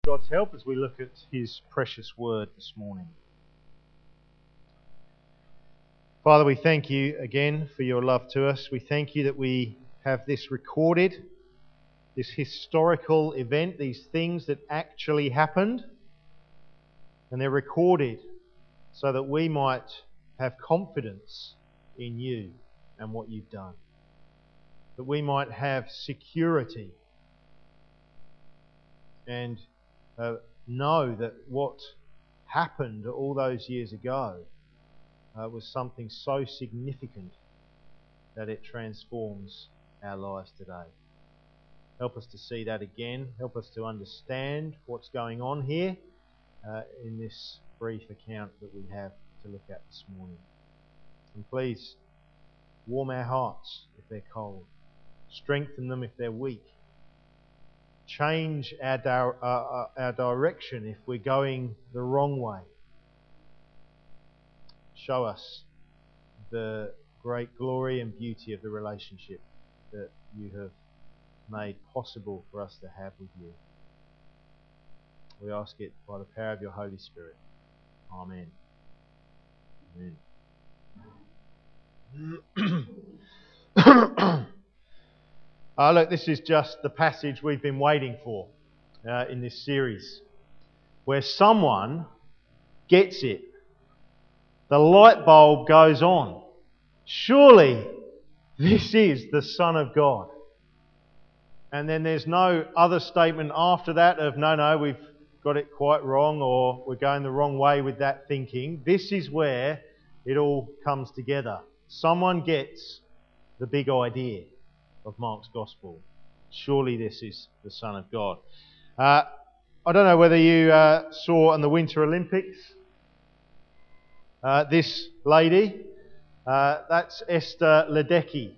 God's help as we look at His precious word this morning. Father, we thank you again for your love to us. We thank you that we have this recorded, this historical event, these things that actually happened, and they're recorded so that we might have confidence in you and what you've done, that we might have security and know that what happened all those years ago was something so significant that it transforms our lives today. Help us to see that again. Help us to understand what's going on here in this brief account that we have to look at this morning. And please, warm our hearts if they're cold. Strengthen them if they're weak. Change our direction if we're going the wrong way. Show us the great glory and beauty of the relationship that you have made possible for us to have with you. We ask it by the power of your Holy Spirit. Amen. Amen. Look, this is just the passage we've been waiting for in this series, where someone gets it. The light bulb goes on. Surely this is the Son of God. And then there's no other statement after that of, no, we've got it quite wrong, or we're going the wrong way with that thinking. This is where it all comes together. Someone gets the big idea of Mark's Gospel. Surely this is the Son of God. I don't know whether you saw in the Winter Olympics this lady. That's Esther Ledecky.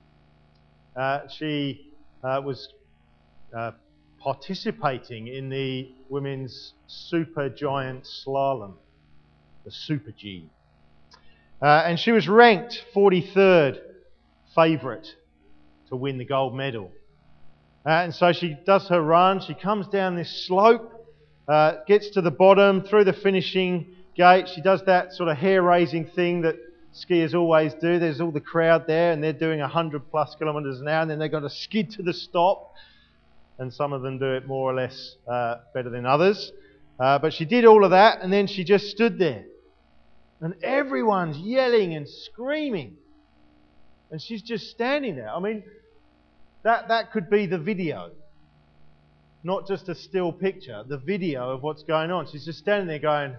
She was participating in the women's super giant slalom, the Super G. And she was ranked 43rd favourite to win the gold medal. And so she does her run, she comes down this slope, gets to the bottom, through the finishing gate. She does that sort of hair-raising thing that skiers always do. There's all the crowd there and they're doing 100 plus kilometres an hour, and then they've got to skid to the stop. And some of them do it more or less better than others. But she did all of that, and then she just stood there. And everyone's yelling and screaming. And she's just standing there. I mean, that could be the video. Not just a still picture, the video of what's going on. She's just standing there going,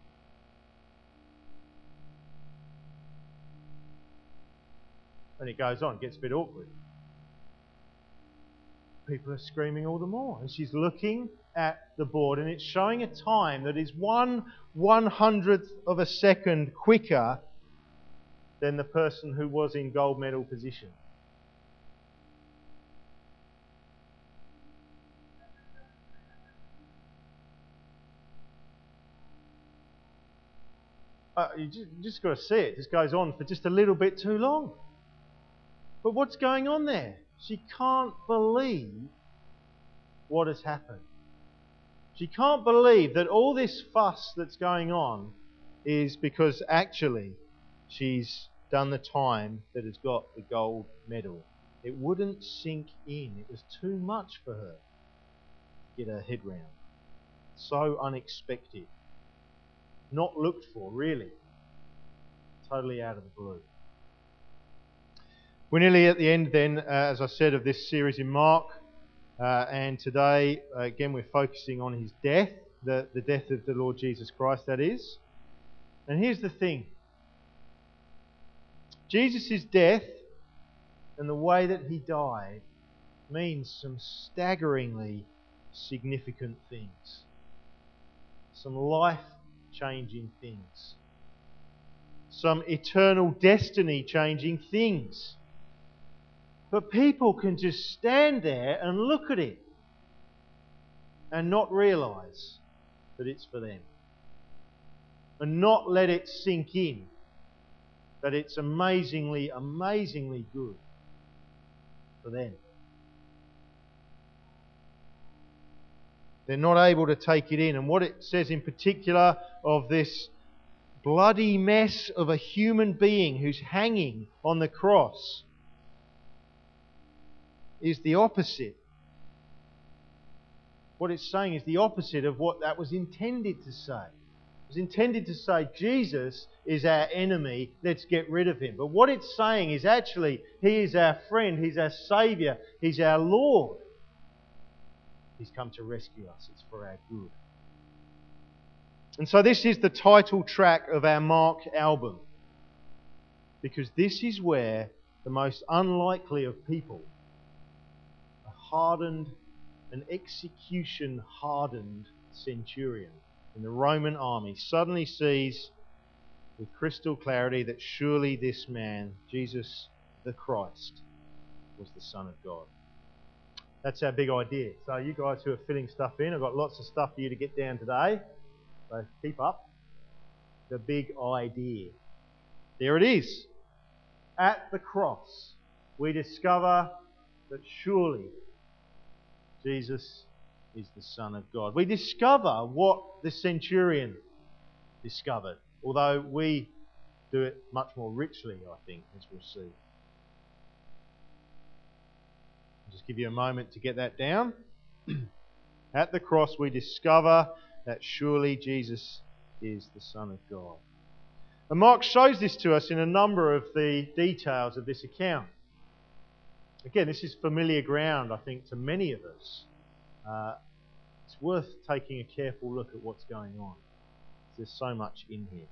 and it goes on, it gets a bit awkward. People are screaming all the more. And she's looking at the board, and it's showing a time that is 1/100th of a second quicker than the person who was in gold medal position. You just got to see it. It just goes on for just a little bit too long. But what's going on there? She can't believe what has happened. She can't believe that all this fuss that's going on is because actually she's done the time that has got the gold medal. It wouldn't sink in. It was too much for her to get her head round. So unexpected. Not looked for, really. Totally out of the blue. We're nearly at the end then, as I said, of this series in Mark. And today, again, we're focusing on his death, the death of the Lord Jesus Christ, that is. And here's the thing. Jesus' death and the way that he died means some staggeringly significant things. Some life-changing things. Some eternal destiny-changing things. But people can just stand there and look at it and not realise that it's for them. And not let it sink in that it's amazingly, amazingly good for them. They're not able to take it in. And what it says in particular of this bloody mess of a human being who's hanging on the cross is the opposite. What it's saying is the opposite of what that was intended to say. It was intended to say Jesus is our enemy, let's get rid of him. But what it's saying is actually he is our friend, he's our Saviour, he's our Lord. He's come to rescue us, it's for our good. And so this is the title track of our Mark album, because this is where the most unlikely of people, a hardened, an execution-hardened centurion in the Roman army, suddenly sees with crystal clarity that surely this man, Jesus the Christ, was the Son of God. That's our big idea. So you guys who are filling stuff in, I've got lots of stuff for you to get down today. So keep up. The big idea. There it is. At the cross, we discover that surely Jesus is the Son of God. We discover what the centurion discovered, although we do it much more richly, I think, as we'll see. I'll just give you a moment to get that down. At the cross, we discover that surely Jesus is the Son of God. And Mark shows this to us in a number of the details of this account. Again, this is familiar ground, I think, to many of us. It's worth taking a careful look at what's going on. There's so much in here.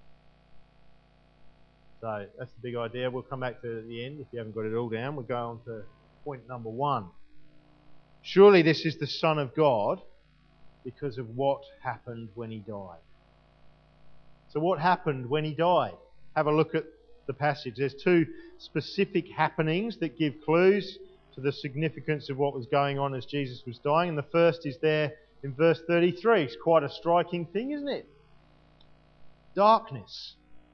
So that's the big idea. We'll come back to it at the end if you haven't got it all down. We'll go on to point number 1. Surely this is the Son of God because of what happened when he died. So what happened when he died? Have a look at the passage. There's 2 specific happenings that give clues to the significance of what was going on as Jesus was dying. And the first is there in verse 33. It's quite a striking thing, isn't it? Darkness.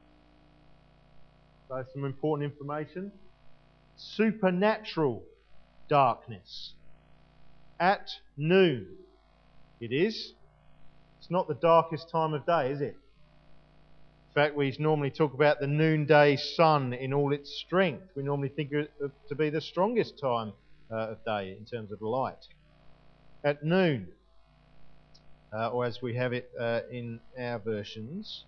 So some important information. Supernatural darkness. At noon. It is. It's not the darkest time of day, is it? In fact, we normally talk about the noonday sun in all its strength. We normally think it to be the strongest time of day in terms of light. At noon, or as we have it in our versions,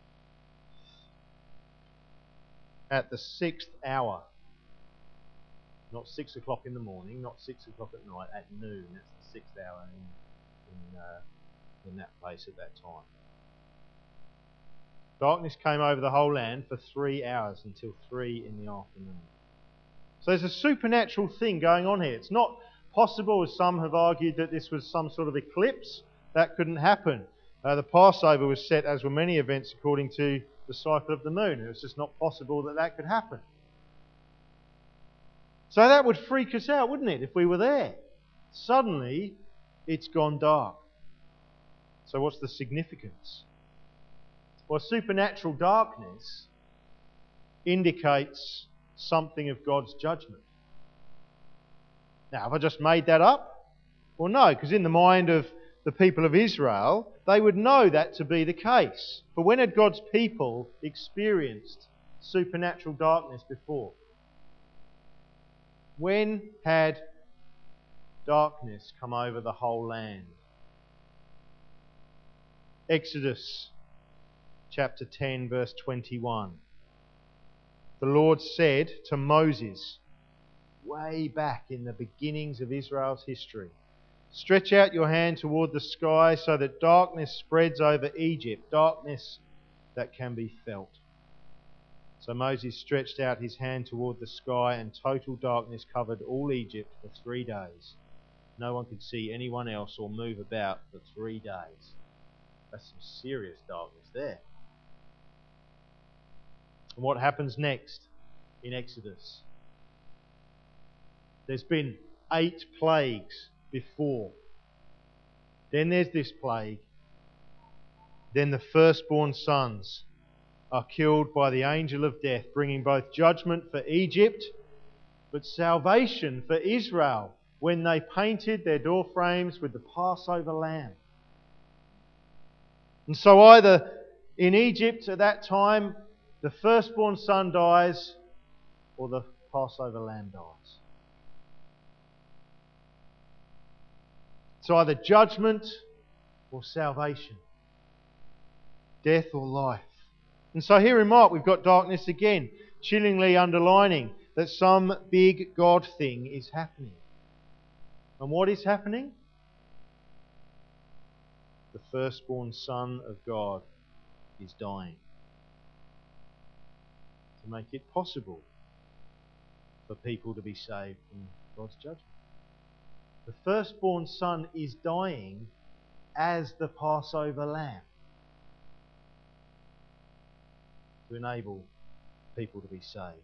at the 6th hour. Not 6 o'clock in the morning, not 6 o'clock at night, at noon. That's the 6th hour in that place at that time. Darkness came over the whole land for 3 hours until 3 in the afternoon. So there's a supernatural thing going on here. It's not possible, as some have argued, that this was some sort of eclipse. That couldn't happen. The Passover was set, as were many events, according to the cycle of the moon. It was just not possible that that could happen. So that would freak us out, wouldn't it, if we were there? Suddenly, it's gone dark. So what's the significance? Well, supernatural darkness indicates something of God's judgment. Now, have I just made that up? Well, no, because in the mind of the people of Israel, they would know that to be the case. But when had God's people experienced supernatural darkness before? When had darkness come over the whole land? Exodus chapter 10, verse 21. The Lord said to Moses, way back in the beginnings of Israel's history, stretch out your hand toward the sky so that darkness spreads over Egypt, darkness that can be felt. So Moses stretched out his hand toward the sky, and total darkness covered all Egypt for 3 days. No one could see anyone else or move about for 3 days. That's some serious darkness there. And what happens next in Exodus? There's been 8 plagues before. Then there's this plague. Then the firstborn sons are killed by the angel of death, bringing both judgment for Egypt, but salvation for Israel when they painted their door frames with the Passover lamb. And so either in Egypt at that time, the firstborn son dies or the Passover lamb dies. It's either judgment or salvation, death or life. And so here in Mark we've got darkness again, chillingly underlining that some big God thing is happening. And what is happening? The firstborn Son of God is dying to make it possible for people to be saved from God's judgment. The firstborn Son is dying as the Passover lamb to enable people to be saved.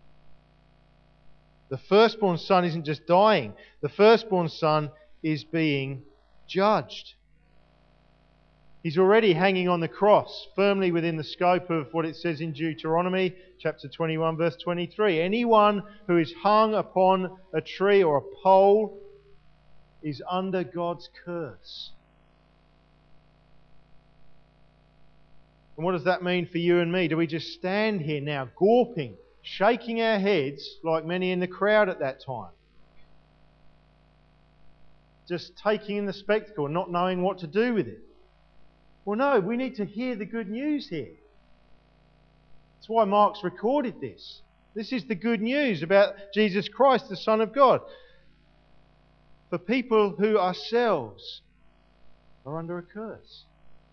The firstborn Son isn't just dying. The firstborn Son is being judged. He's already hanging on the cross, firmly within the scope of what it says in Deuteronomy chapter 21, verse 23. Anyone who is hung upon a tree or a pole is under God's curse. And what does that mean for you and me? Do we just stand here now, gawping, shaking our heads like many in the crowd at that time? Just taking in the spectacle and not knowing what to do with it? Well, no, we need to hear the good news here. That's why Mark's recorded this. This is the good news about Jesus Christ, the Son of God. For people who ourselves are under a curse.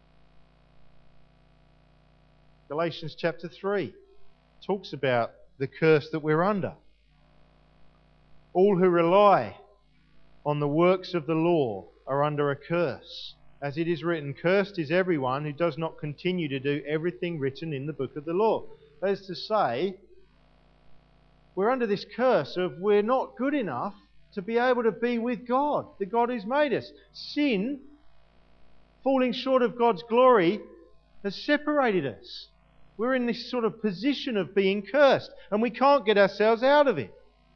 Galatians chapter 3 talks about the curse that we're under. All who rely on the works of the law are under a curse. As it is written, cursed is everyone who does not continue to do everything written in the book of the law. That is to say, we're under this curse of we're not good enough to be able to be with God, the God who's made us. Sin, falling short of God's glory, has separated us. We're in this sort of position of being cursed, and we can't get ourselves out of it.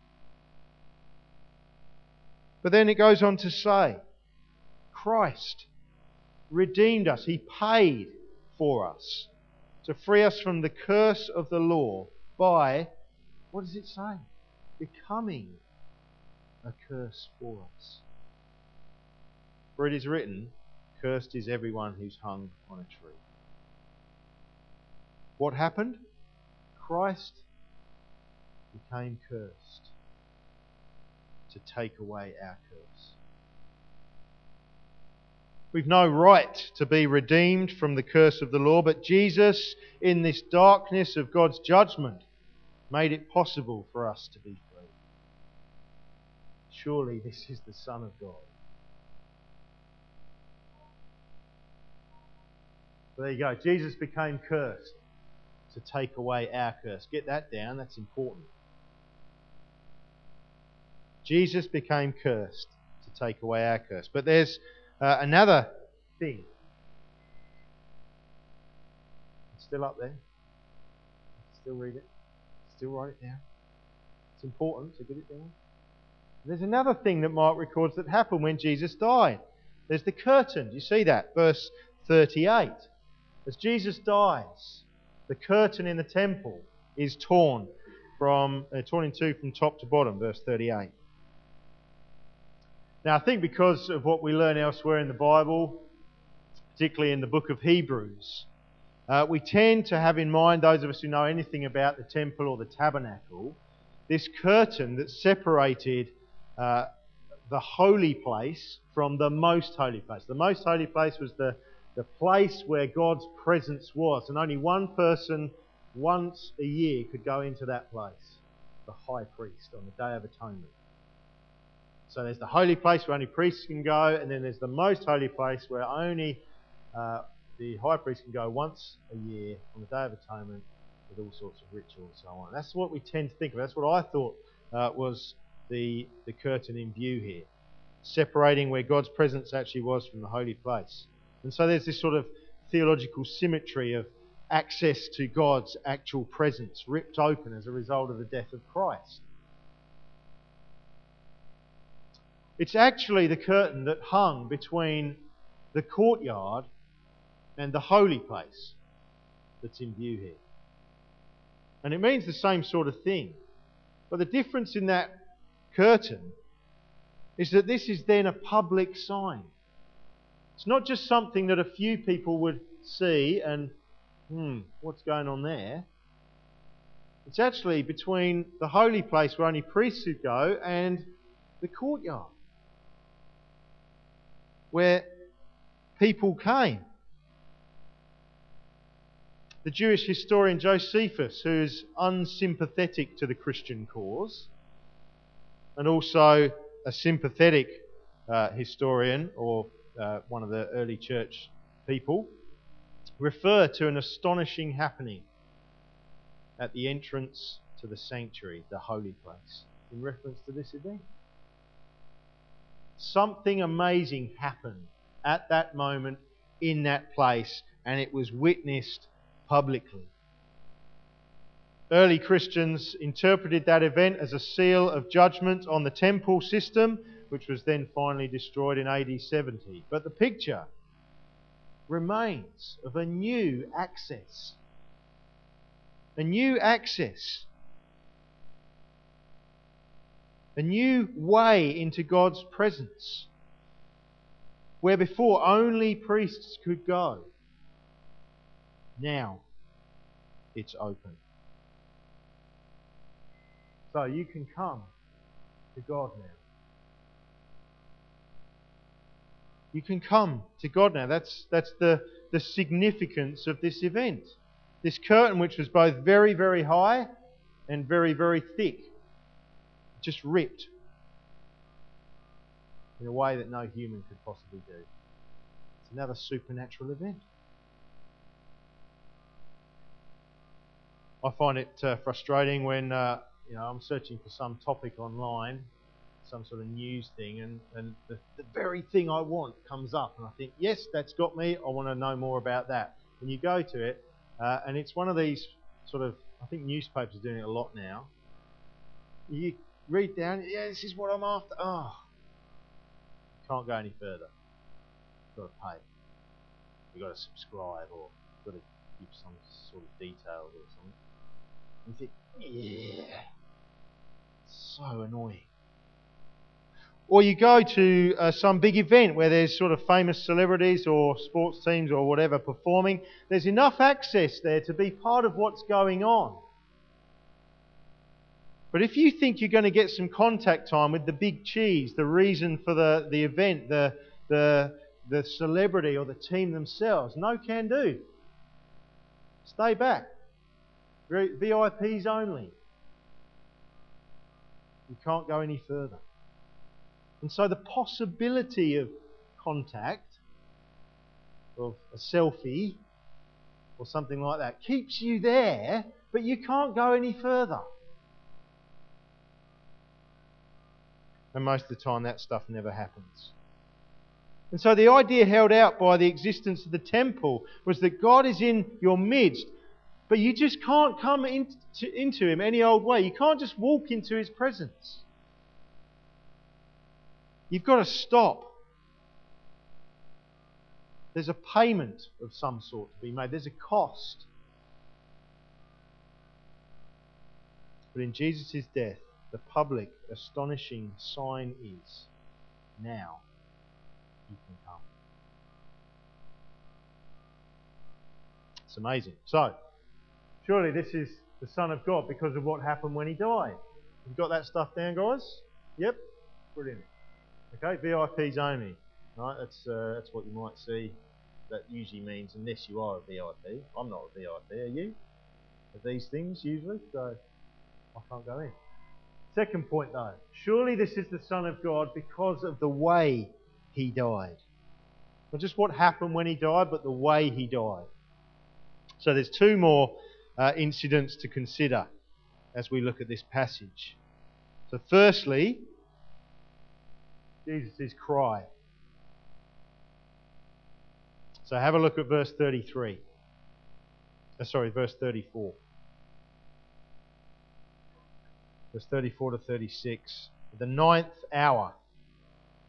But then it goes on to say, Christ redeemed us. He paid for us to free us from the curse of the law by, what does it say? Becoming a curse for us. For it is written, cursed is everyone who's hung on a tree. What happened? Christ became cursed to take away our curse. We've no right to be redeemed from the curse of the law, but Jesus, in this darkness of God's judgment, made it possible for us to be free. Surely this is the Son of God. So there you go. Jesus became cursed to take away our curse. Get that down, that's important. Jesus became cursed to take away our curse. But there's another thing. It's still up there. Still read it. Still write it down. It's important, so get it down. There's another thing that Mark records that happened when Jesus died. There's the curtain. Do you see that? Verse 38. As Jesus dies, the curtain in the temple is torn in two from top to bottom, verse 38. Now, I think because of what we learn elsewhere in the Bible, particularly in the book of Hebrews, we tend to have in mind, those of us who know anything about the temple or the tabernacle, this curtain that separated the holy place from the most holy place. The most holy place was the place where God's presence was, and only one person once a year could go into that place, the high priest on the Day of Atonement. So there's the holy place where only priests can go, and then there's the most holy place where only the high priest can go once a year on the Day of Atonement with all sorts of rituals and so on. That's what we tend to think of. That's what I thought was the curtain in view here, separating where God's presence actually was from the holy place. And so there's this sort of theological symmetry of access to God's actual presence ripped open as a result of the death of Christ. It's actually the curtain that hung between the courtyard and the holy place that's in view here. And it means the same sort of thing. But the difference in that curtain is that this is then a public sign. It's not just something that a few people would see and, what's going on there? It's actually between the holy place where only priests would go and the courtyard, where people came. The Jewish historian Josephus, who's unsympathetic to the Christian cause, and also a sympathetic historian, or one of the early church people, refer to an astonishing happening at the entrance to the sanctuary, the holy place, in reference to this event. Something amazing happened at that moment in that place, and it was witnessed publicly. Early Christians interpreted that event as a seal of judgment on the temple system, which was then finally destroyed in AD 70. But the picture remains of a new access. A new access. A new way into God's presence, where before only priests could go. Now it's open. So you can come to God now. You can come to God now. That's the significance of this event. This curtain, which was both very, very high and very, very thick, just ripped in a way that no human could possibly do. It's another supernatural event. I find it frustrating when I'm searching for some topic online, some sort of news thing, and the very thing I want comes up, and I think, yes, that's got me, I want to know more about that. And you go to it, and it's one of these sort of, I think newspapers are doing it a lot now. You read down, yeah, this is what I'm after. Oh, can't go any further. You've got to pay. You've got to subscribe, or you've got to give some sort of details or something. You think, yeah, so annoying. Or you go to some big event where there's sort of famous celebrities or sports teams or whatever performing. There's enough access there to be part of what's going on. But if you think you're going to get some contact time with the big cheese, the reason for the event, the celebrity or the team themselves, no can do. Stay back. VIPs only. You can't go any further. And so the possibility of contact, of a selfie or something like that, keeps you there, but you can't go any further. And most of the time that stuff never happens. And so the idea held out by the existence of the temple was that God is in your midst, but you just can't come into Him any old way. You can't just walk into His presence. You've got to stop. There's a payment of some sort to be made. There's a cost. But in Jesus' death, the public, astonishing sign is, now you can come. It's amazing. So, surely this is the Son of God because of what happened when He died. You've got that stuff down, guys? Yep? Brilliant. Okay, VIPs only. Right, that's what you might see. That usually means unless you are a VIP. I'm not a VIP, are you? Of these things usually, so I can't go in. Second point though, surely this is the Son of God because of the way He died. Not just what happened when He died, but the way He died. So there's two more incidents to consider as we look at this passage. So firstly, Jesus' cry. So have a look at verse 33. Verse 34. Verse 34 to 36. At the 9th hour,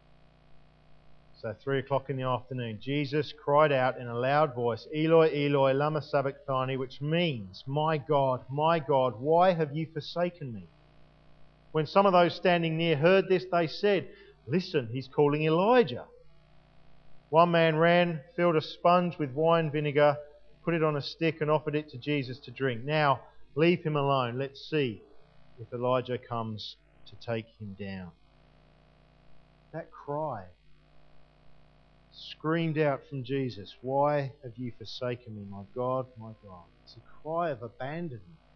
So 3 o'clock in the afternoon, Jesus cried out in a loud voice, Eloi, Eloi, lama sabachthani, which means, my God, why have you forsaken me? When some of those standing near heard this, they said, listen, he's calling Elijah. One man ran, filled a sponge with wine vinegar, put it on a stick and offered it to Jesus to drink. Now, leave him alone. Let's see if Elijah comes to take him down. That cry screamed out from Jesus, why have you forsaken me, my God, my God? It's a cry of abandonment,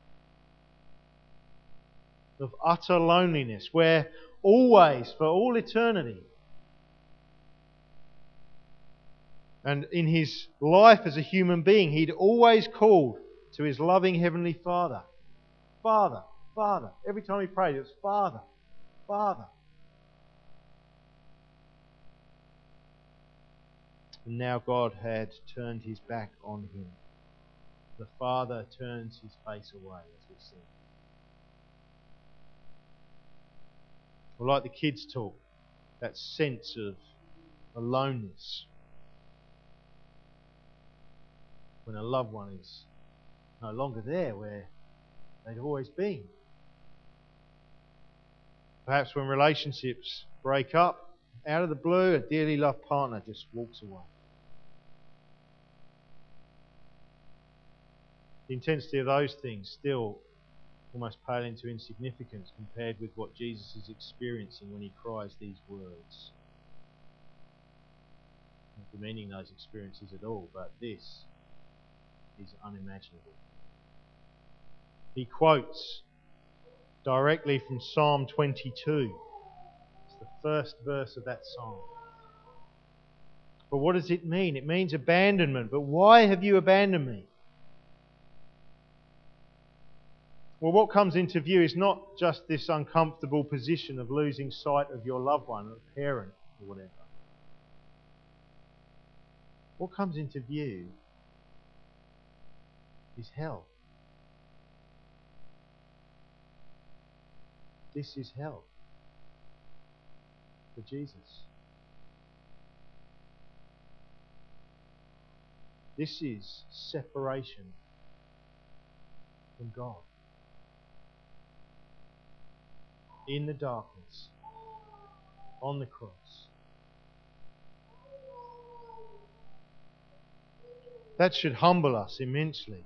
of utter loneliness, where always, for all eternity, and in his life as a human being, he'd always called to his loving Heavenly Father. Father, Father. Every time he prayed, it was Father, Father. And now God had turned his back on him. The Father turns his face away, as we see. Well, like the kids talk, that sense of aloneness when a loved one is no longer there where they'd always been. Perhaps when relationships break up, out of the blue, a dearly loved partner just walks away. The intensity of those things still almost pale into insignificance compared with what Jesus is experiencing when he cries these words. Not demeaning those experiences at all, but this is unimaginable. He quotes directly from Psalm 22. It's the first verse of that psalm. But what does it mean? It means abandonment. But why have you abandoned me? Well, what comes into view is not just this uncomfortable position of losing sight of your loved one, a parent, or whatever. What comes into view is hell. This is hell for Jesus. This is separation from God. In the darkness, on the cross. That should humble us immensely.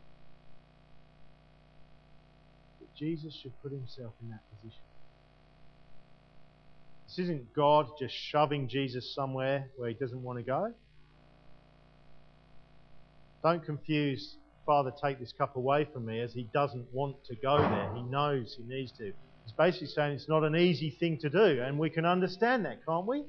But Jesus should put himself in that position. This isn't God just shoving Jesus somewhere where he doesn't want to go. Don't confuse, Father, take this cup away from me, as he doesn't want to go there. He knows he needs to. He's basically saying it's not an easy thing to do, and we can understand that, can't we?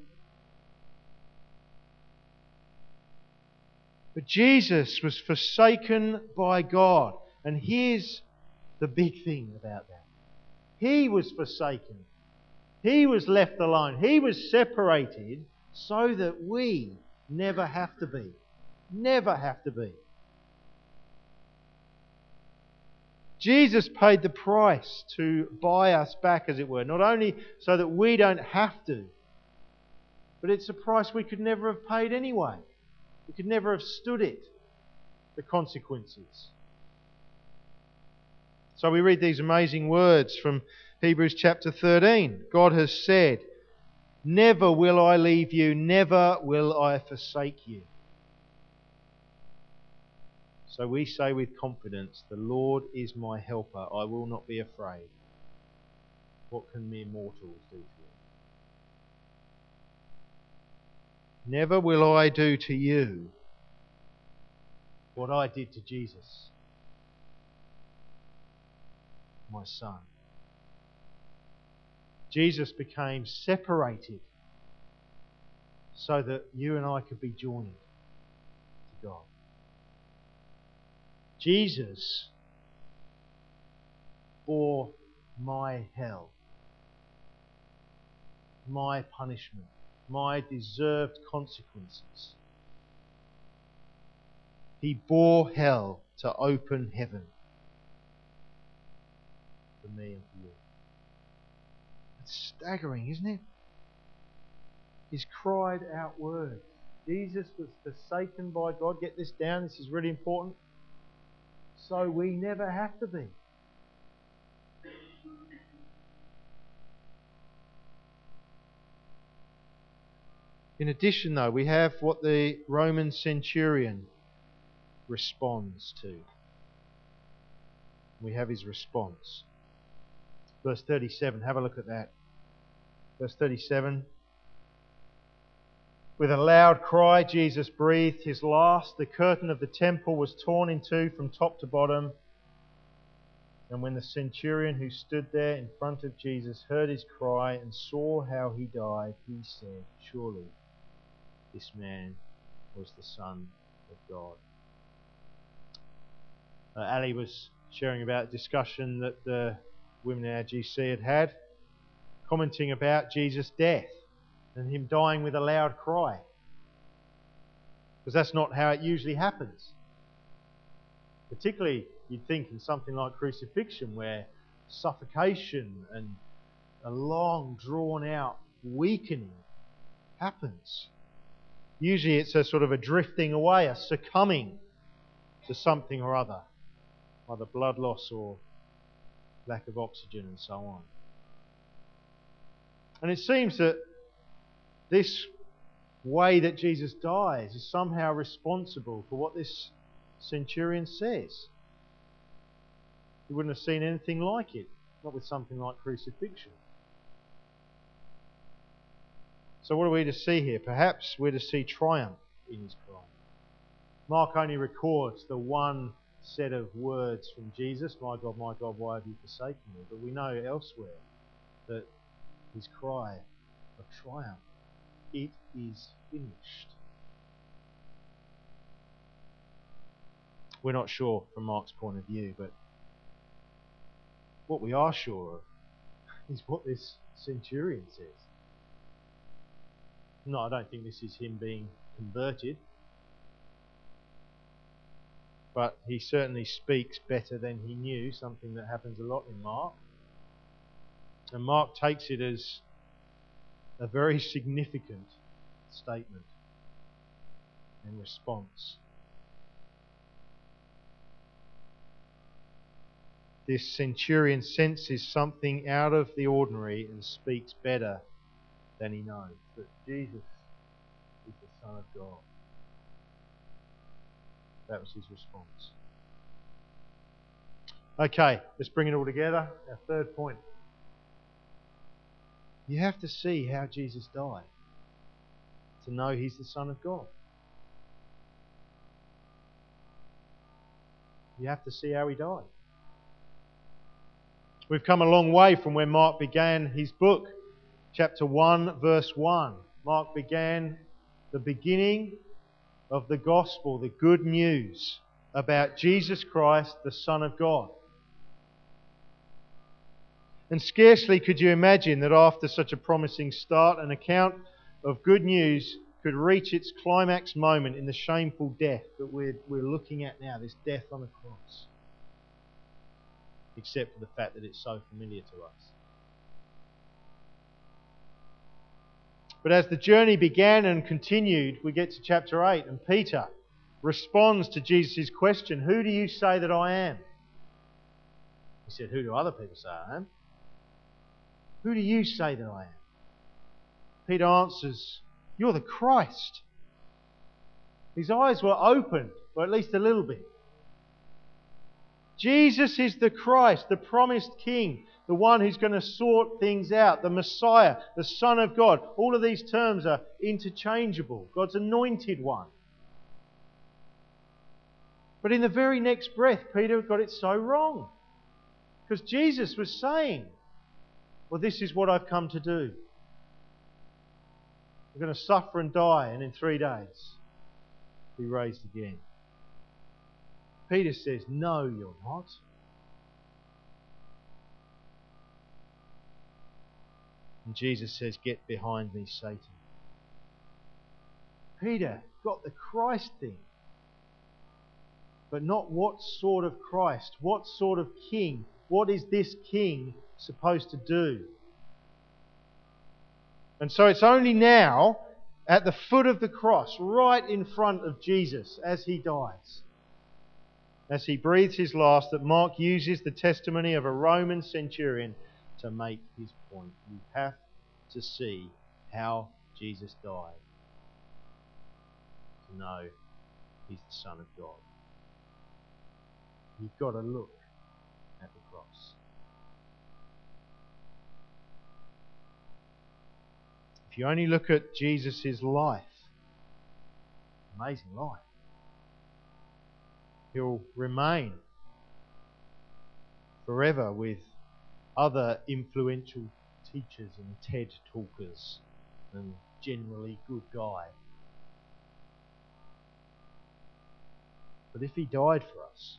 But Jesus was forsaken by God. And here's the big thing about that. He was forsaken. He was left alone. He was separated so that we never have to be. Never have to be. Jesus paid the price to buy us back, as it were. Not only so that we don't have to, but it's a price we could never have paid anyway. We could never have stood it, the consequences. So we read these amazing words from Hebrews chapter 13. God has said, never will I leave you, never will I forsake you. So we say with confidence, the Lord is my helper, I will not be afraid. What can mere mortals do to you? Never will I do to you what I did to Jesus, my son. Jesus became separated so that you and I could be joined to God. Jesus bore my hell, my punishment, my deserved consequences. He bore hell to open heaven for me and for you. It's staggering, isn't it? He's cried out words. Jesus was forsaken by God. Get this down, this is really important. So we never have to be. In addition, though, we have what the Roman centurion responds to. We have his response. Verse 37, have a look at that. Verse 37. With a loud cry, Jesus breathed his last. The curtain of the temple was torn in two from top to bottom. And when the centurion who stood there in front of Jesus heard his cry and saw how he died, he said, "Surely this man was the Son of God." Ali was sharing about a discussion that the women in our GC had had, commenting about Jesus' death and him dying with a loud cry. Because that's not how it usually happens. Particularly, you'd think in something like crucifixion, where suffocation and a long, drawn-out weakening happens. Usually it's a sort of a drifting away, a succumbing to something or other, either blood loss or lack of oxygen and so on. And it seems that this way that Jesus dies is somehow responsible for what this centurion says. He wouldn't have seen anything like it, not with something like crucifixion. So what are we to see here? Perhaps we're to see triumph in his cry. Mark only records the one set of words from Jesus, my God, why have you forsaken me?" But we know elsewhere that his cry of triumph, "It is finished." We're not sure from Mark's point of view, but what we are sure of is what this centurion says. No, I don't think this is him being converted, but he certainly speaks better than he knew, something that happens a lot in Mark. And Mark takes it as a very significant statement in response. This centurion senses something out of the ordinary and speaks better than he knows, that Jesus is the Son of God. That was his response. Okay, let's bring it all together. Our third point. You have to see how Jesus died to know he's the Son of God. You have to see how he died. We've come a long way from where Mark began his book. Chapter 1, verse 1. Mark began the beginning of the gospel, the good news about Jesus Christ, the Son of God. And scarcely could you imagine that after such a promising start, an account of good news could reach its climax moment in the shameful death that we're looking at now, this death on a cross. Except for the fact that it's so familiar to us. But as the journey began and continued, we get to chapter 8, and Peter responds to Jesus' question, "Who do you say that I am?" He said, "Who do other people say I am? Who do you say that I am?" Peter answers, "You're the Christ." His eyes were opened, or at least a little bit. Jesus is the Christ, the promised King, the one who's going to sort things out, the Messiah, the Son of God. All of these terms are interchangeable. God's anointed one. But in the very next breath, Peter got it so wrong. Because Jesus was saying, "Well, this is what I've come to do. I'm going to suffer and die, and in 3 days be raised again." Peter says, "No, you're not." And Jesus says, "Get behind me, Satan." Peter got the Christ thing, but not what sort of Christ, what sort of king, what is this king supposed to do? And so it's only now, at the foot of the cross, right in front of Jesus as he dies, as he breathes his last, that Mark uses the testimony of a Roman centurion to make his point. You have to see how Jesus died to know he's the Son of God. You've got to look at the cross. If you only look at Jesus' life, amazing life, he'll remain forever with other influential teachers and TED talkers and generally good guy. But if he died for us,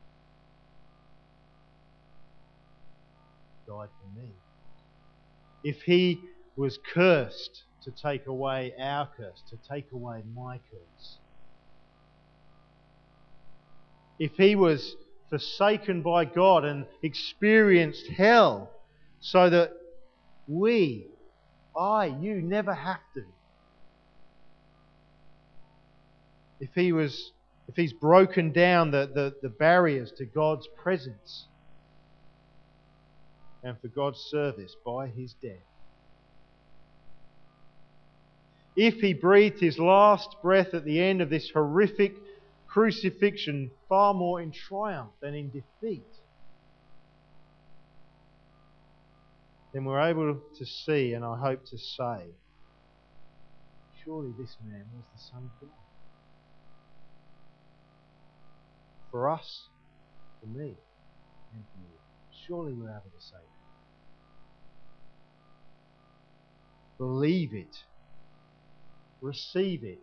he died for me. If he was cursed to take away our curse, to take away my curse. If he was forsaken by God and experienced hell so that you never have to. If he's broken down the barriers to God's presence and for God's service by his death. If he breathed his last breath at the end of this horrific crucifixion far more in triumph than in defeat, then we're able to see, and I hope to say, surely this man was the Son of God. For us, for me, and for you. Surely we're able to say that. Believe it. Receive it.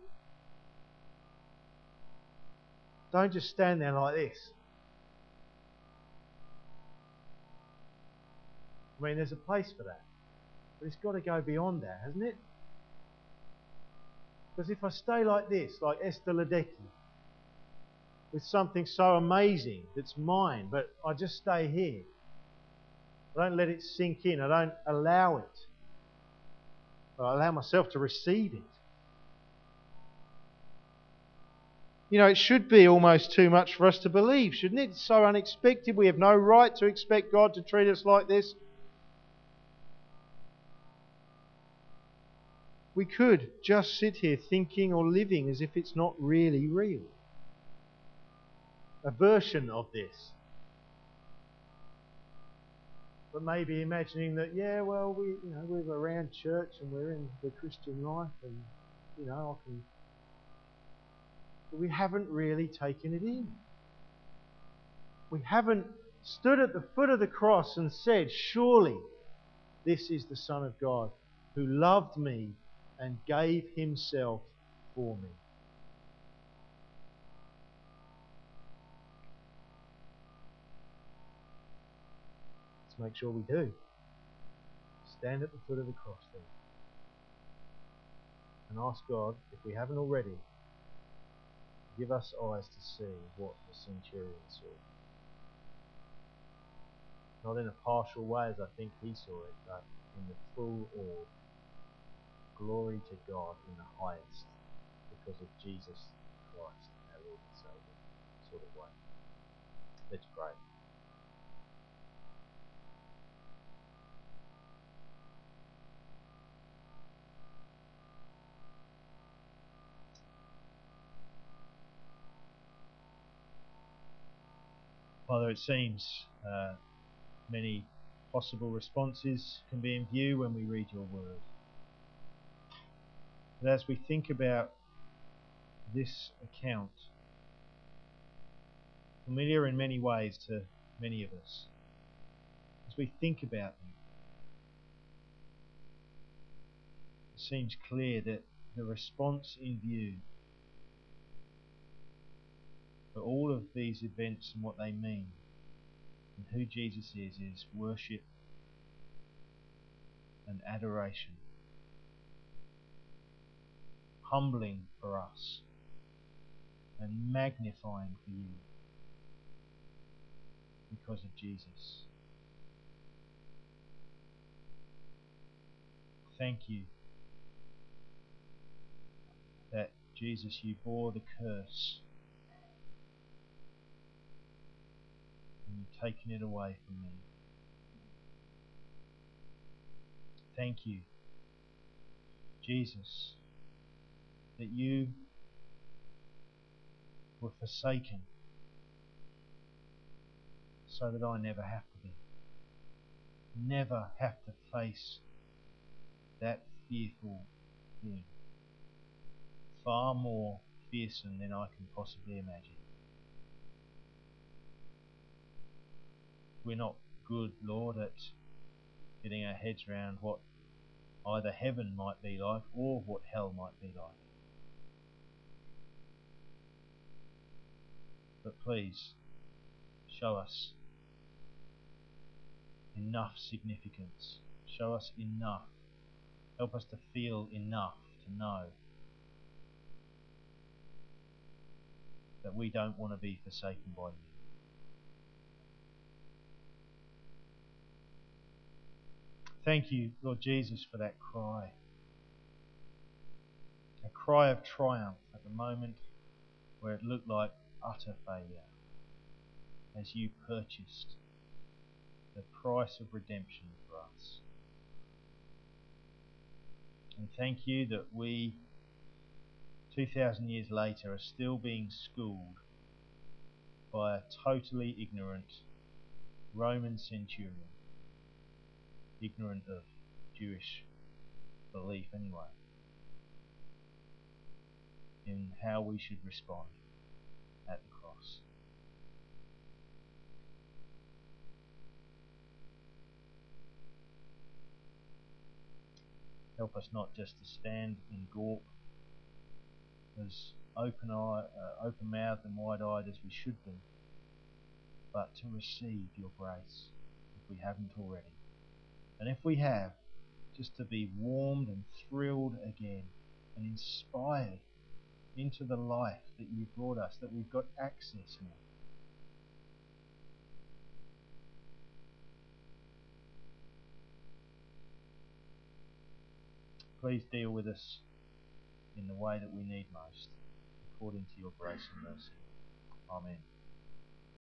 Don't just stand there like this. I mean, there's a place for that. But it's got to go beyond that, hasn't it? Because if I stay like this, like Esther Ledecky, with something so amazing that's mine, but I just stay here, I don't let it sink in, I don't allow it, I allow myself to receive it. You know, it should be almost too much for us to believe, shouldn't it? It's so unexpected. We have no right to expect God to treat us like this. We could just sit here thinking or living as if it's not really real. A version of this. But maybe imagining that, we're around church and we're in the Christian life and, but we haven't really taken it in. We haven't stood at the foot of the cross and said, surely this is the Son of God who loved me and gave himself for me. Let's make sure we do. Stand at the foot of the cross then and ask God, if we haven't already, give us eyes to see what the centurion saw. Not in a partial way as I think he saw it, but in the full orb. Glory to God in the highest because of Jesus Christ, our Lord and Saviour, sort of way. Let's pray. Father, it seems many possible responses can be in view when we read your word. But as we think about this account, familiar in many ways to many of us, as we think about them, it seems clear that the response in view for all of these events and what they mean and who Jesus is worship and adoration. Humbling for us and magnifying for you because of Jesus. Thank you Jesus, you bore the curse and you've taken it away from me. Thank you, Jesus, that you were forsaken so that I never have to be. Never have to face that fearful thing. Far more fearsome than I can possibly imagine. We're not good, Lord, at getting our heads around what either heaven might be like or what hell might be like. But please, show us enough significance. Show us enough. Help us to feel enough to know that we don't want to be forsaken by you. Thank you, Lord Jesus, for that cry. A cry of triumph at the moment where it looked like utter failure, as you purchased the price of redemption for us. And thank you that we, 2,000 years later, are still being schooled by a totally ignorant Roman centurion, ignorant of Jewish belief anyway, in how we should respond at the cross. Help us not just to stand in gawp, as open-mouthed and wide-eyed as we should be, but to receive your grace if we haven't already. And if we have, just to be warmed and thrilled again and inspired into the life that you've brought us, that we've got access now. Please deal with us in the way that we need most, according to your grace and mercy. Amen.